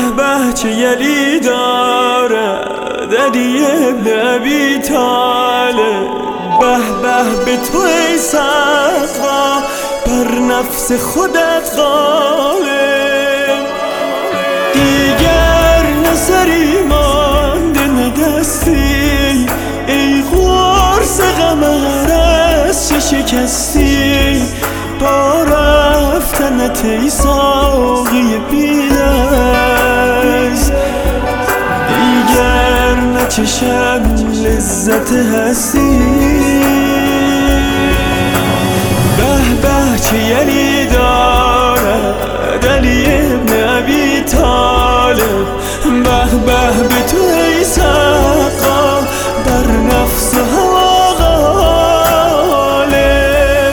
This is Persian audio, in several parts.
به چه یلی دارد علی ابن ابی طالب، به به به تو ای سقا بر نفس خودت غالب. دیگر نسری مانده ندستی، ای قرص غم از چه شکستی، با رفتنت ای ساقی بی‌دست. دیگر نچشم لذت هستی. به به چه یلی دارد علی ابن ابی طالب، به به به تو ای سقا بر نفس هوا غالب.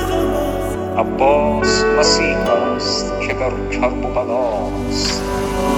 عباس مسیح است که در کرب و بلاست،